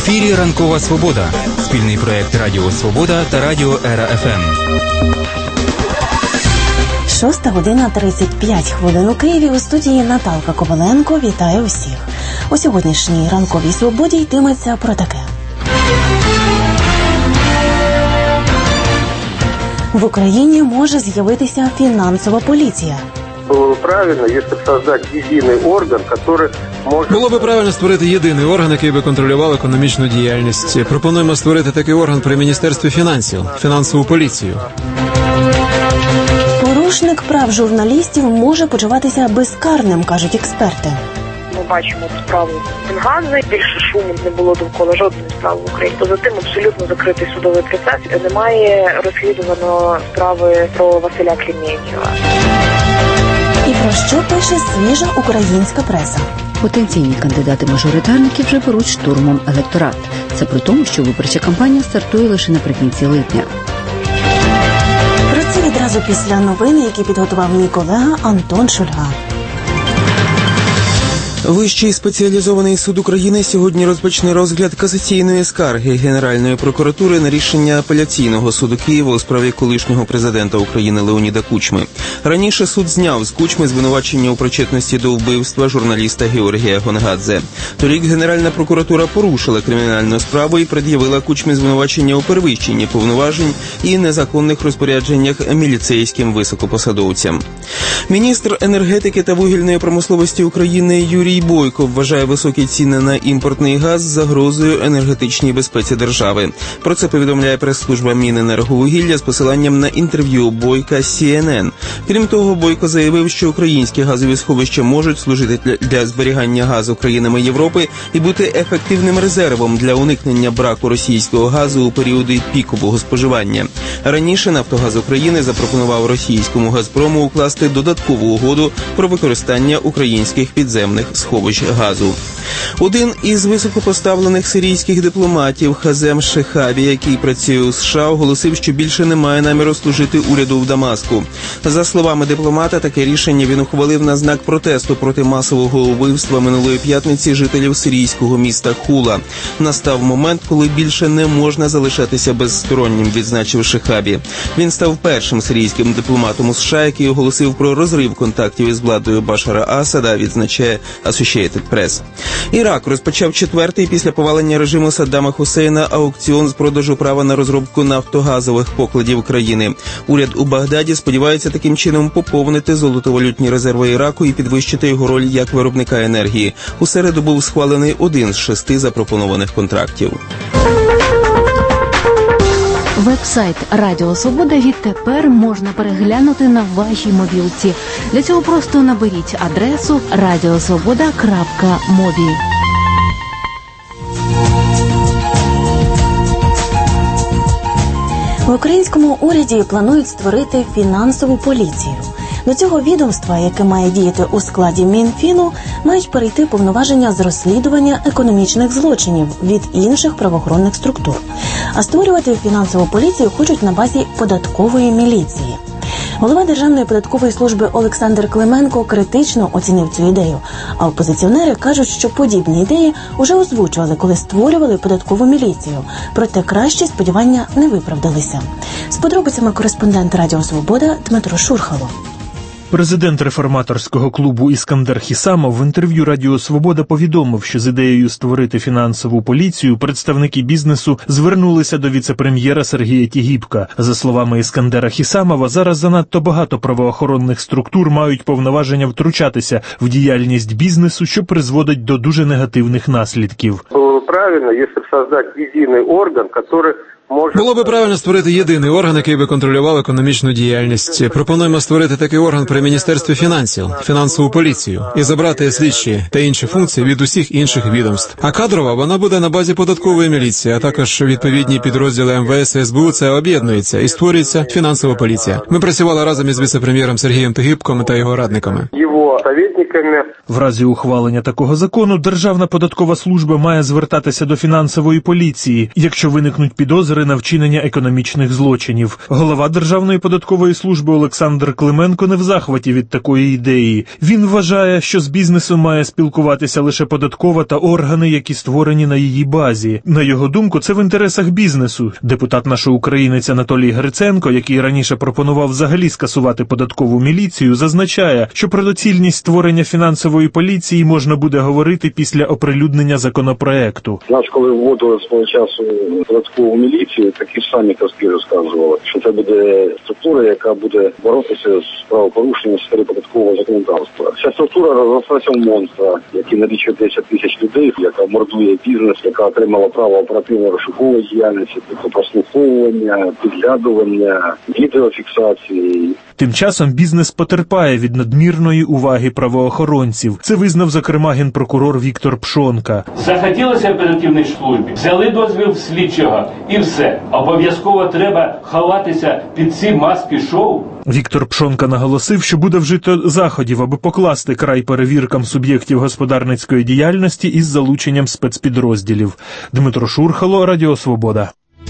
ефірі «Ранкова Свобода» – спільний проєкт Радіо Свобода та Радіо Ера ФМ. 6:35 у Києві. У студії Наталка Коваленко. Вітаю усіх. У сьогоднішній «Ранковій Свободі» йтиметься про таке. В Україні може з'явитися фінансова поліція. Було б правильно, якщо створити єдиний орган, який може... Було б правильно створити єдиний орган, який би контролював економічну діяльність. Пропонуємо створити такий орган при Міністерстві фінансів – фінансову поліцію. Порушник прав журналістів може почуватися безкарним, кажуть експерти. Ми бачимо справу Бенгадзе, більше шуму не було довкола жодної справи в Україні. Поза тим абсолютно закритий судовий процес. Немає розслідувано справи про Василя Кліментьєва. І про що пише свіжа українська преса? Потенційні кандидати-мажоритарники вже беруть штурмом електорат. Це при тому, що виборча кампанія стартує лише наприкінці липня. Про це відразу після новин, які підготував мій колега Антон Шульга. Вищий спеціалізований суд України сьогодні розпочне розгляд касаційної скарги Генеральної прокуратури на рішення апеляційного суду Києва у справі колишнього президента України Леоніда Кучми. Раніше суд зняв з Кучми звинувачення у причетності до вбивства журналіста Георгія Гонгадзе. Торік Генеральна прокуратура порушила кримінальну справу і пред'явила Кучмі звинувачення у перевищенні повноважень і незаконних розпорядженнях міліцейським високопосадовцям. Міністр енергетики та вугільної промисловості України Юрій Бойко вважає високі ціни на імпортний газ загрозою енергетичній безпеці держави. Про це повідомляє прес-служба Міненерговугілля з посиланням на інтерв'ю Бойка CNN. Крім того, Бойко заявив, що українські газові сховища можуть служити для зберігання газу країнами Європи і бути ефективним резервом для уникнення браку російського газу у періоди пікового споживання. Раніше «Нафтогаз України» запропонував російському «Газпрому» укласти додаткову угоду про використання українських підземних сховищ газу. Один із високопоставлених сирійських дипломатів Хазем Шехаві, який працює у США, оголосив, що більше не має наміру служити уряду в Дамаску. За словами дипломата, таке рішення він ухвалив на знак протесту проти масового вбивства минулої п'ятниці жителів сирійського міста Хула. Настав момент, коли більше не можна залишатися безстороннім, відзначив Шехаві. Він став першим сирійським дипломатом у США, який оголосив про розрив контактів із владою Башара Асада, відзначає Associated Press. Ірак розпочав четвертий після повалення режиму Саддама Хусейна аукціон з продажу права на розробку нафтогазових покладів країни. Уряд у Багдаді сподівається таким чином поповнити золотовалютні резерви Іраку і підвищити його роль як виробника енергії. У середу був схвалений один з 6 запропонованих контрактів. Веб-сайт Радіо Свобода відтепер можна переглянути на вашій мобілці. Для цього просто наберіть адресу radiosvoboda.mobi. В українському уряді планують створити фінансову поліцію. До цього відомства, яке має діяти у складі Мінфіну, мають перейти повноваження з розслідування економічних злочинів від інших правоохоронних структур. А створювати фінансову поліцію хочуть на базі податкової міліції. Голова Державної податкової служби Олександр Клименко критично оцінив цю ідею, а опозиціонери кажуть, що подібні ідеї уже озвучували, коли створювали податкову міліцію. Проте кращі сподівання не виправдалися. З подробицями кореспондент Радіо Свобода Дмитро Шурхало. Президент реформаторського клубу Іскандер Хісамов в інтерв'ю Радіо Свобода повідомив, що з ідеєю створити фінансову поліцію представники бізнесу звернулися до віце-прем'єра Сергія Тігіпка. За словами Іскандера Хісамова, зараз занадто багато правоохоронних структур мають повноваження втручатися в діяльність бізнесу, що призводить до дуже негативних наслідків. Було б правильно, якщо створити єдиний орган, який Було би правильно створити єдиний орган, який би контролював економічну діяльність. Пропонуємо створити такий орган при Міністерстві фінансів, фінансову поліцію, і забрати слідчі та інші функції від усіх інших відомств. А кадрова вона буде на базі податкової міліції, а також відповідні підрозділи МВС і СБУ це об'єднується і створюється фінансова поліція. Ми працювали разом із віце-прем'єром Сергієм Тігіпком та його радниками. В разі ухвалення такого закону Державна податкова служба має звертатися до фінансової поліції, якщо виникнуть підозри підозри на вчинення економічних злочинів. Голова Державної податкової служби Олександр Клименко не в захваті від такої ідеї. Він вважає, що з бізнесом має спілкуватися лише податкова та органи, які створені на її базі. На його думку, це в інтересах бізнесу. Депутат нашої українець Анатолій Гриценко, який раніше пропонував взагалі скасувати податкову міліцію, зазначає, що про доцільність створення фінансової поліції можна буде говорити після оприлюднення законопроекту. Нас, коли вводили свого часу податкову міліцію, такі ж самі казки розказували, що це буде структура, яка буде боротися з правопорушенням в сфері податкового законодавства. Ця структура розросла в монстра, який налічує 10 тисяч людей, яка мордує бізнес, яка отримала право оперативно-розшукової діяльності, тобто прослуховування, підглядування, відеофіксації. Тим часом бізнес потерпає від надмірної уваги правоохоронців. Це визнав, зокрема, генпрокурор Віктор Пшонка. Захотілося оперативній службі, взяли дозвіл слідчого і все. Обов'язково треба ховатися під ці маски-шоу. Віктор Пшонка наголосив, що буде вжито заходів, аби покласти край перевіркам суб'єктів господарницької діяльності із залученням спецпідрозділів. Дмитро Шурхало, Радіо Свобода.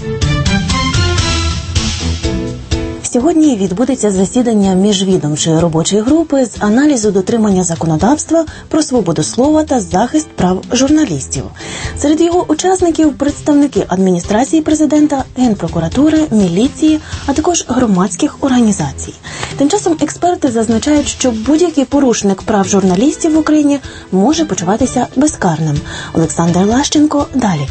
Сьогодні відбудеться засідання міжвідомчої робочої групи з аналізу дотримання законодавства про свободу слова та захист прав журналістів. Серед його учасників представники адміністрації президента, Генпрокуратури, міліції, а також громадських організацій. Тим часом експерти зазначають, що будь-який порушник прав журналістів в Україні може почуватися безкарним. Олександр Лащенко далі.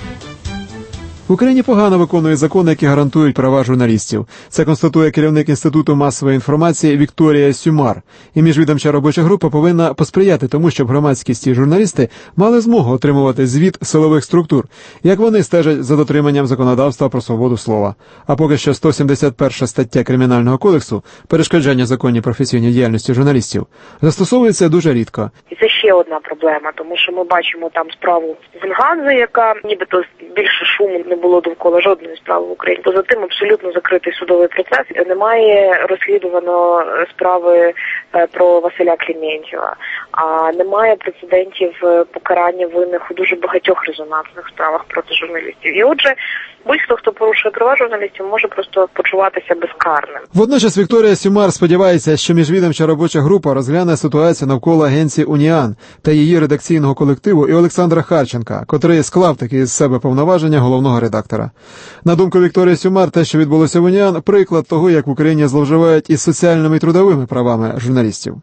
В Україні погано виконують закони, які гарантують права журналістів. Це констатує керівник Інституту масової інформації Вікторія Сюмар. І міжвідомча робоча група повинна посприяти тому, щоб громадськість і журналісти мали змогу отримувати звіт силових структур, як вони стежать за дотриманням законодавства про свободу слова. А поки що 171 стаття Кримінального кодексу «Перешкоджання законній професійній діяльності журналістів» застосовується дуже рідко. І це ще одна проблема, тому що ми бачимо там справу Венганзи, яка нібито більше шуму не було довкола жодної справи в Україні. Поза тим абсолютно закритий судовий процес. Немає розслідувано справи про Василя Клементьєва, а немає прецедентів покарання винних у дуже багатьох резонансних справах проти журналістів. І отже, будь-хто, хто порушує права журналістів, може просто почуватися безкарним. Водночас Вікторія Сюмар сподівається, що міжвідомча робоча група розгляне ситуацію навколо агенції «Уніан» та її редакційного колективу і Олександра Харченка, котрий склав таки з себе повноваження головного редактора. На думку Вікторії Сюмар, те, що відбулося в «Уніан», приклад того, як в Україні зловживають із соціальними і трудовими правами журналістів.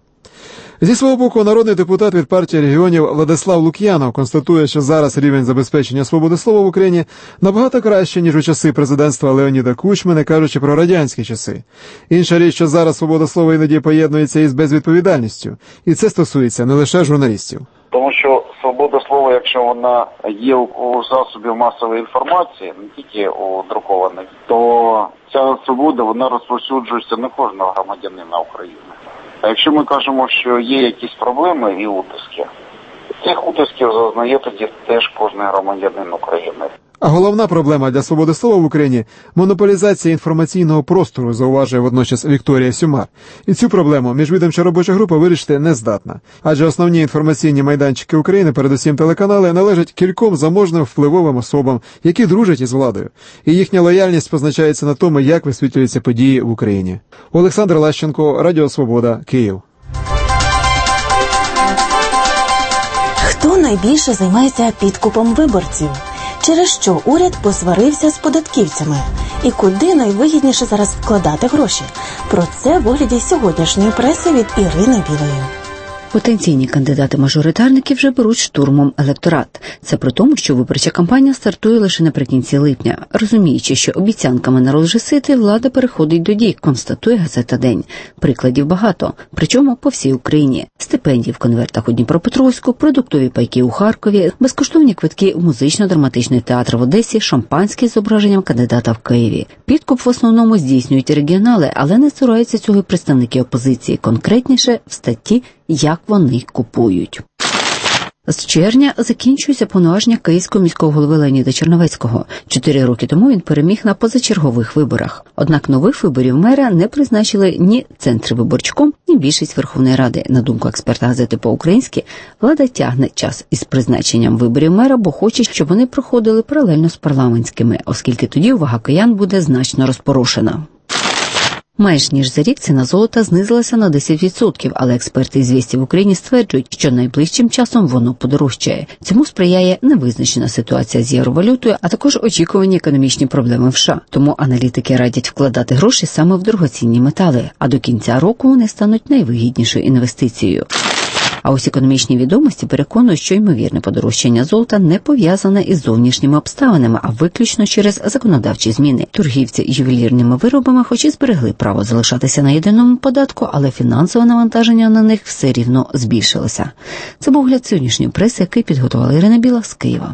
Зі свого боку, народний депутат від партії регіонів Владислав Лук'янов констатує, що зараз рівень забезпечення свободи слова в Україні набагато краще, ніж у часи президентства Леоніда Кучми, не кажучи про радянські часи. Інша річ, що зараз свобода слова іноді поєднується із безвідповідальністю. І це стосується не лише журналістів. Тому що свобода слова, якщо вона є у засобів масової інформації, не тільки у друкованих, то ця свобода, вона розповсюджується на кожного громадянина України. А якщо ми кажемо, що є якісь проблеми і утиски, цих утисків зазнає тоді теж кожен громадянин України. А головна проблема для свободи слова в Україні – монополізація інформаційного простору, зауважує водночас Вікторія Сюмар. І цю проблему міжвідомча робоча група вирішити не здатна. Адже основні інформаційні майданчики України, передусім телеканали, належать кільком заможним впливовим особам, які дружать із владою. І їхня лояльність позначається на тому, як висвітлюються події в Україні. Олександр Лащенко, Радіо Свобода, Київ. Хто найбільше займається підкупом виборців? Через що уряд посварився з податківцями? І куди найвигідніше зараз вкладати гроші? Про це в огляді сьогоднішньої преси від Ірини Білої. Потенційні кандидати-мажоритарники вже беруть штурмом електорат. Це при тому, що виборча кампанія стартує лише наприкінці липня. Розуміючи, що обіцянками народ вже ситий, влада переходить до дій, констатує газета «День». Прикладів багато, причому по всій Україні. Стипендії в конвертах у Дніпропетровську, продуктові пайки у Харкові, безкоштовні квитки у музично-драматичний театр в Одесі, шампанське з зображенням кандидата в Києві. Підкуп в основному здійснюють регіонали, але не цураються цього і представники опозиції, конкретніше в статті «Як вони купують». З червня закінчується повноваження київського міського голови Леоніда Черновецького. 4 роки тому він переміг на позачергових виборах. Однак нових виборів мера не призначили ні Центрвиборчком, ні більшість Верховної Ради. На думку експерта газети «По-українськи», влада тягне час із призначенням виборів мера, бо хоче, щоб вони проходили паралельно з парламентськими, оскільки тоді увага киян буде значно розпорошена. Майже ніж за рік ціна золота знизилася на 10%, але експерти із «Звістів в Україні» стверджують, що найближчим часом воно подорожчає. Цьому сприяє невизначена ситуація з євровалютою, а також очікувані економічні проблеми в США. Тому аналітики радять вкладати гроші саме в дорогоцінні метали, а до кінця року вони стануть найвигіднішою інвестицією. А ось економічні відомості переконують, що ймовірне подорожчання золота не пов'язане із зовнішніми обставинами, а виключно через законодавчі зміни. Торгівці ювелірними виробами хоч і зберегли право залишатися на єдиному податку, але фінансове навантаження на них все рівно збільшилося. Це був огляд сьогоднішньої преси, який підготувала Ірина Біла з Києва.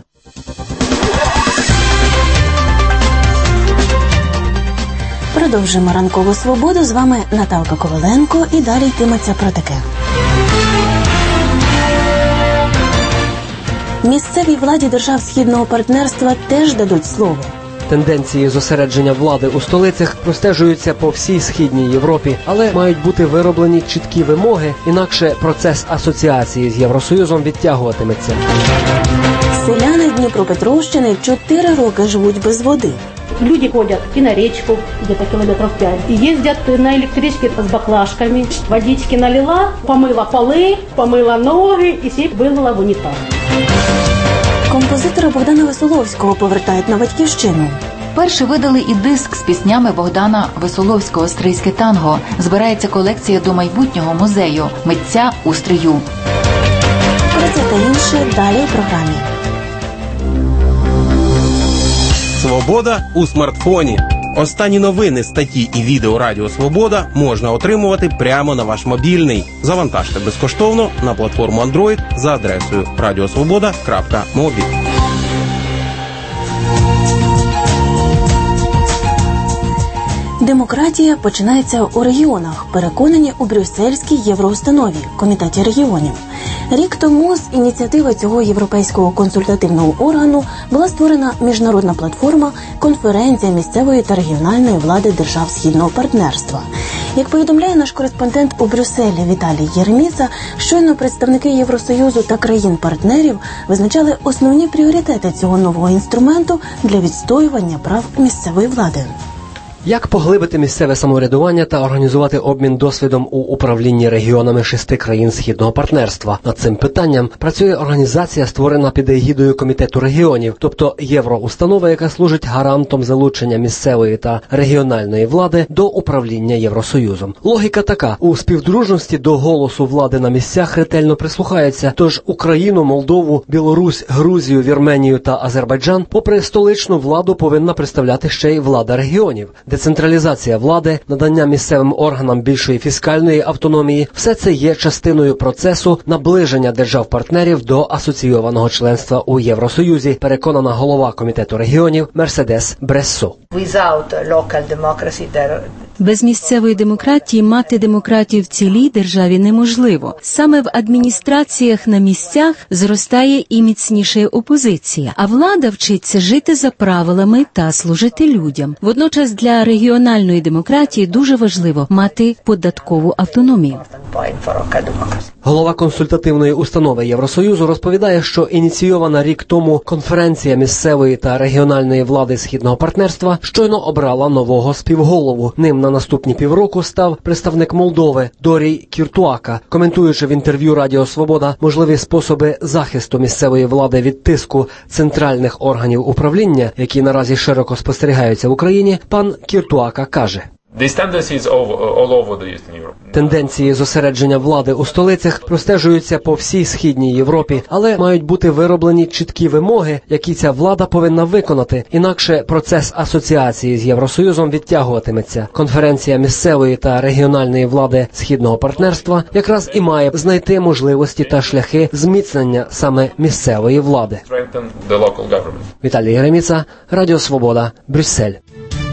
Продовжуємо ранкову свободу. З вами Наталка Коваленко і далі йтиметься про таке. Місцевій владі держав Східного партнерства теж дадуть слово. Тенденції зосередження влади у столицях простежуються по всій Східній Європі, але мають бути вироблені чіткі вимоги, інакше процес асоціації з Євросоюзом відтягуватиметься. Селяни Дніпропетровщини 4 роки живуть без води. Люди ходят и на речку, где-то километров 5, и ездят на электричке с баклажками. Водички налила, помыла полы, помыла ноги и все вымыла в унитаз. Композитора Богдана Веселовського повертають на батьківщину. Перше видали і диск з піснями Богдана Веселовського «Стрийське танго». Збирається колекція до майбутнього музею митця у Стрию. Про це та інше далі у програмі. Свобода у смартфоні. Останні новини, статті і відео Радіо Свобода можна отримувати прямо на ваш мобільний. Завантажте безкоштовно на платформу Android за адресою radiosvoboda.mobi. Демократія починається у регіонах, переконані у Брюссельській євроустанові, Комітеті регіонів. Рік тому з ініціативи цього європейського консультативного органу була створена міжнародна платформа «Конференція місцевої та регіональної влади держав Східного партнерства». Як повідомляє наш кореспондент у Брюсселі Віталій Єреміца, щойно представники Євросоюзу та країн-партнерів визначали основні пріоритети цього нового інструменту для відстоювання прав місцевої влади. Як поглибити місцеве самоврядування та організувати обмін досвідом у управлінні регіонами 6 країн Східного партнерства? Над цим питанням працює організація, створена під егідою Комітету регіонів, тобто євроустанова, яка служить гарантом залучення місцевої та регіональної влади до управління Євросоюзом. Логіка така: у співдружності до голосу влади на місцях ретельно прислухаються, тож Україну, Молдову, Білорусь, Грузію, Вірменію та Азербайджан, попри столичну владу, повинна представляти ще й влада регіонів. Децентралізація влади, надання місцевим органам більшої фіскальної автономії – все це є частиною процесу наближення держав-партнерів до асоційованого членства у Євросоюзі, переконана голова Комітету регіонів Мерседес Брессо. Без місцевої демократії мати демократію в цілій державі неможливо. Саме в адміністраціях на місцях зростає і міцніша опозиція, а влада вчиться жити за правилами та служити людям. Водночас для регіональної демократії дуже важливо мати податкову автономію. Голова консультативної установи Євросоюзу розповідає, що ініційована рік тому конференція місцевої та регіональної влади Східного партнерства щойно обрала нового співголову. Ним на наступні півроку став представник Молдови Дорій Кіртуака. Коментуючи в інтерв'ю Радіо Свобода можливі способи захисту місцевої влади від тиску центральних органів управління, які наразі широко спостерігаються в Україні, пан Кіртуака каже: Тенденції зосередження влади у столицях простежуються по всій Східній Європі, але мають бути вироблені чіткі вимоги, які ця влада повинна виконати, інакше процес асоціації з Євросоюзом відтягуватиметься. Конференція місцевої та регіональної влади Східного партнерства якраз і має знайти можливості та шляхи зміцнення саме місцевої влади. Віталій Єреміца, Радіо Свобода, Брюссель.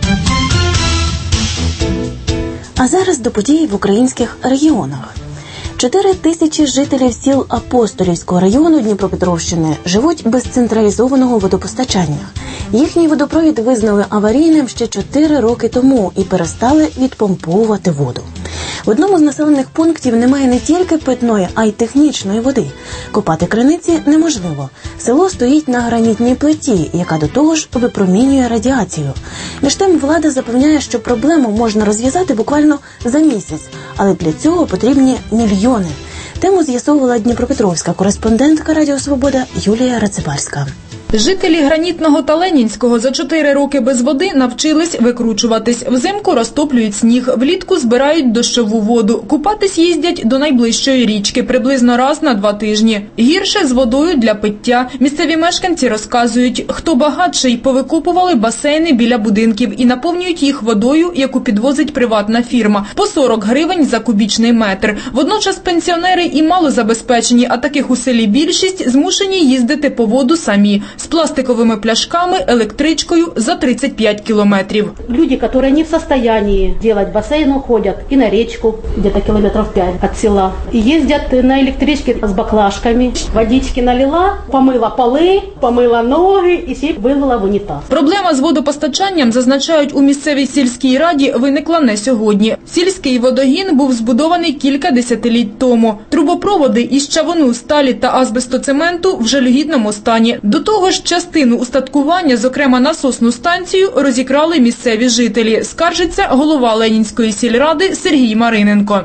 А зараз до подій в українських регіонах. 4 тисячі жителів сіл Апостолівського району Дніпропетровщини живуть без централізованого водопостачання. Їхній водопровід визнали аварійним ще 4 роки тому і перестали відпомповувати воду. В одному з населених пунктів немає не тільки питної, а й технічної води. Копати криниці неможливо. Село стоїть на гранітній плиті, яка до того ж випромінює радіацію. Між тим влада запевняє, що проблему можна розв'язати буквально за місяць, але для цього потрібні мільйони. Тему з'ясовувала дніпропетровська кореспондентка Радіо Свобода Юлія Рацибарська. Жителі Гранітного та Ленінського за 4 роки без води навчились викручуватись. Взимку розтоплюють сніг, влітку збирають дощову воду. Купатись їздять до найближчої річки приблизно раз на 2 тижні. Гірше з водою для пиття. Місцеві мешканці розказують, хто багатший, повикопували басейни біля будинків і наповнюють їх водою, яку підвозить приватна фірма. По 40 гривень за кубічний метр. Водночас пенсіонери і малозабезпечені, а таких у селі більшість, змушені їздити по воду самі. З пластиковими пляшками, електричкою за 35 километров. Люди, которые не в состоянии делать бассейн, уходят и на речку, где-то километров 5 от села. И ездят на электричке с баклажками. Водички налила, помыла полы, помыла ноги и все вылила в унитаз. Проблема з водопостачанням, зазначають у місцевій сільській раді, виникла не сьогодні. Сільський водогін був збудований кілька десятиліть тому. Трубопроводи із чавуну, сталі та азбестоцементу в жалюгідному стані. До того ж, частину устаткування, зокрема насосну станцію, розікрали місцеві жителі. Скаржиться голова Ленінської сільради Сергій Мариненко.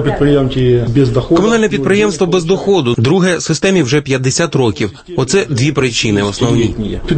Комунальне підприємство без доходу. Друге, системі вже 50 років. Оце 2 причини основні.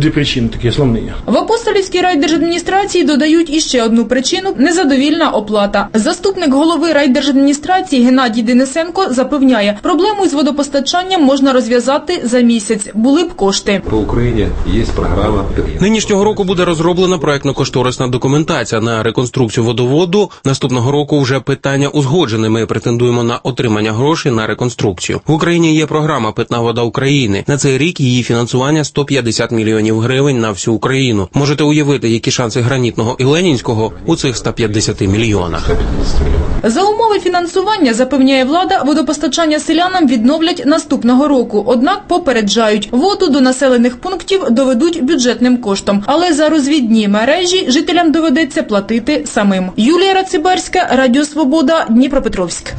В Апостолівській райдержадміністрації додають іще одну причину – незадовільна оплата. Заступник голови райдержадміністрації Геннадій Денисенко запевняє, проблему з водопостачанням можна розв'язати за місяць. Були б кошти. По Україні є програма. Нинішнього року буде розроблена проектно-кошторисна документація на реконструкцію водоводу. Наступного року вже питання узгоджене. Ми претендуємо на отримання грошей на реконструкцію. В Україні є програма «Питна вода України». На цей рік її фінансування 150 мільйонів гривень на всю Україну. Можете уявити, які шанси Гранітного і Ленінського у цих 150 мільйонах. За умови фінансування, запевняє влада, водопостачання селянам відновлять наступного року. Однак попереджають, воду до населених пунктів доведуть бюджетним коштом. Але за розвідні мережі жителям доведеться платити самим. Юлія Рацибарська, Радіо Свобода, Дніпропетровськ.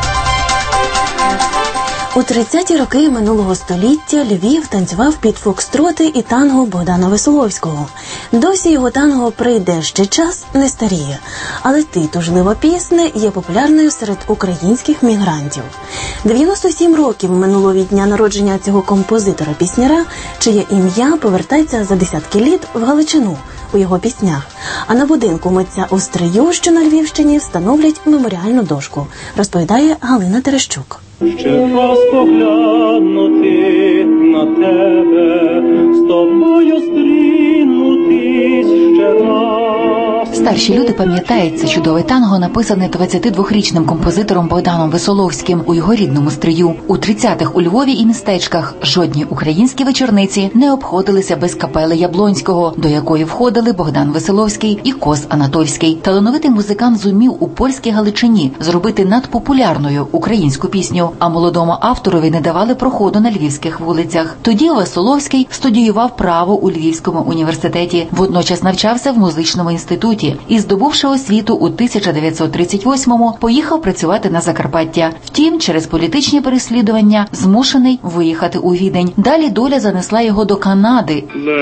У 30-ті роки минулого століття Львів танцював під фокстроти і танго Богдана Веселовського. Досі його танго «Прийде ще час» не старіє, але «Ти тужлива пісня» є популярною серед українських мігрантів. 97 років минуло від дня народження цього композитора-пісняра, чиє ім'я повертається за десятки літ в Галичину у його піснях. А на будинку митця у Стрию, що на Львівщині, встановлять меморіальну дошку, розповідає Галина Терещук. Ще раз поглянути на тебе, з тобою стрінутись ще раз. Старші люди пам'ятають це чудове танго, написане 22-річним композитором Богданом Веселовським у його рідному Стрию. У 30-х у Львові і містечках жодні українські вечорниці не обходилися без капели Яблонського, до якої входили Богдан Веселовський і Кос Анатольський. Талановитий музикант зумів у польській Галичині зробити надпопулярною українську пісню, а молодому авторові не давали проходу на львівських вулицях. Тоді Веселовський студіював право у Львівському університеті, водночас навчався в музичному інституті і, здобувши освіту у 1938-му, поїхав працювати на Закарпаття. Втім, через політичні переслідування змушений виїхати у Відень. Далі доля занесла його до Канади.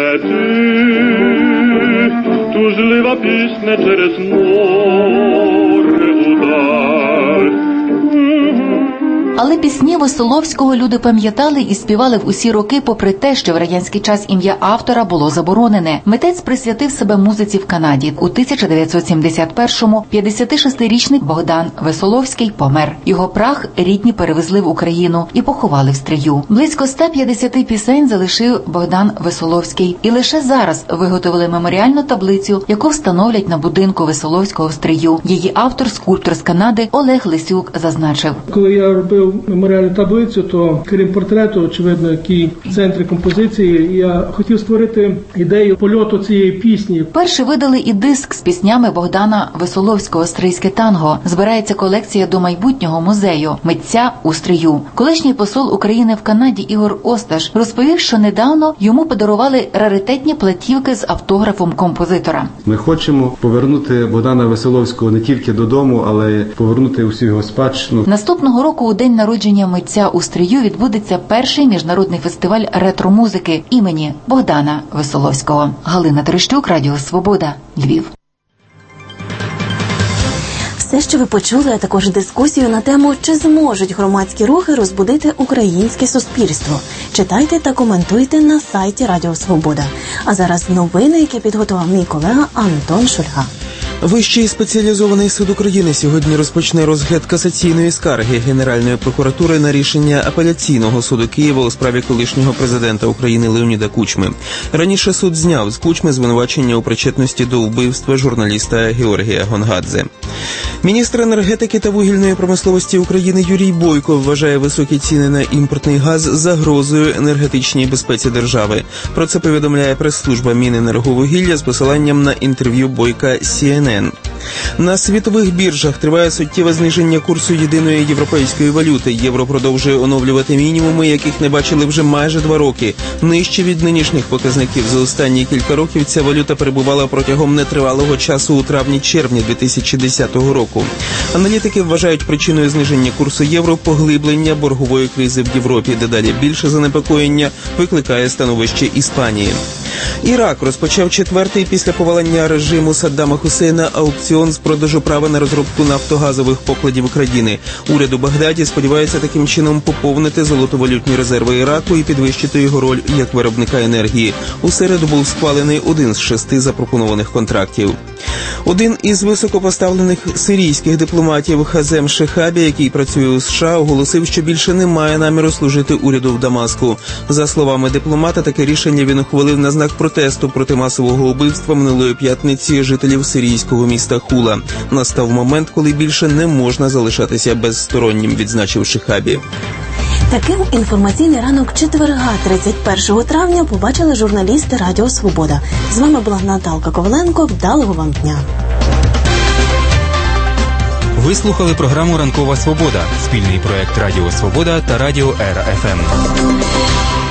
Тужлива пісня через море удар. Але пісні Веселовського люди пам'ятали і співали в усі роки, попри те, що в радянський час ім'я автора було заборонене. Митець присвятив себе музиці в Канаді. У 1971-му 56-річний Богдан Веселовський помер. Його прах рідні перевезли в Україну і поховали в Стрию. Близько 150 пісень залишив Богдан Веселовський. І лише зараз виготовили меморіальну таблицю, яку встановлять на будинку Веселовського в Стрию. Її автор, скульптор з Канади Олег Лисюк, зазначив. Коли я робив робив меморіальну таблицю, то крім портрету, очевидно, який в центрі композиції, я хотів створити ідею польоту цієї пісні. Перші видали і диск з піснями Богдана Висоловського «Стрийське танго». Збирається колекція до майбутнього музею митця у Стрию. Колишній посол України в Канаді Ігор Осташ розповів, що недавно йому подарували раритетні платівки з автографом композитора. Ми хочемо повернути Богдана Висоловського не тільки додому, але й повернути усю його спадщину. Наступного року у день народження митця у Стрию відбудеться перший міжнародний фестиваль ретро-музики імені Богдана Висоловського. Галина Терещук, Радіо Свобода, Львів. Все, що ви почули, а також дискусію на тему, чи зможуть громадські рухи розбудити українське суспільство. Читайте та коментуйте на сайті Радіо Свобода. А зараз новини, які підготував мій колега Антон Шульга. Вищий спеціалізований суд України сьогодні розпочне розгляд касаційної скарги Генеральної прокуратури на рішення апеляційного суду Києва у справі колишнього президента України Леоніда Кучми. Раніше суд зняв з Кучми звинувачення у причетності до вбивства журналіста Георгія Гонгадзе. Міністр енергетики та вугільної промисловості України Юрій Бойко вважає високі ціни на імпортний газ загрозою енергетичній безпеці держави. Про це повідомляє прес-служба Міненерговугілля з посиланням на інтерв'ю Бойка CNN. На світових біржах триває суттєве зниження курсу єдиної європейської валюти. Євро продовжує оновлювати мінімуми, яких не бачили вже майже 2 роки. Нижче від нинішніх показників. За останні кілька років ця валюта перебувала протягом нетривалого часу у травні-червні 2010 року. Аналітики вважають причиною зниження курсу євро поглиблення боргової кризи в Європі. Дедалі більше занепокоєння викликає становище Іспанії. Ірак розпочав 4-й після повалення режиму Саддама Хусейна аукціон з продажу права на розробку нафтогазових покладів країни. Уряд у Багдаді сподівається таким чином поповнити золотовалютні резерви Іраку і підвищити його роль як виробника енергії. У середу був схвалений один з 6 запропонованих контрактів. Один із високопоставлених сирійських дипломатів Хазем Шехабі, який працює у США, оголосив, що більше не має наміру служити уряду в Дамаску. За словами дипломата, таке рішення він ухвалив на знак протесту проти масового убивства минулої п'ятниці жителів сирійського міста Хула. Настав момент, коли більше не можна залишатися безстороннім, відзначив Шехабі. Таким інформаційний ранок четверга, 31 травня, побачили журналісти Радіо Свобода. З вами була Наталка Коваленко. Вдалого вам дня. Ви слухали програму «Ранкова Свобода» – спільний проект Радіо Свобода та Радіо Ера ФМ.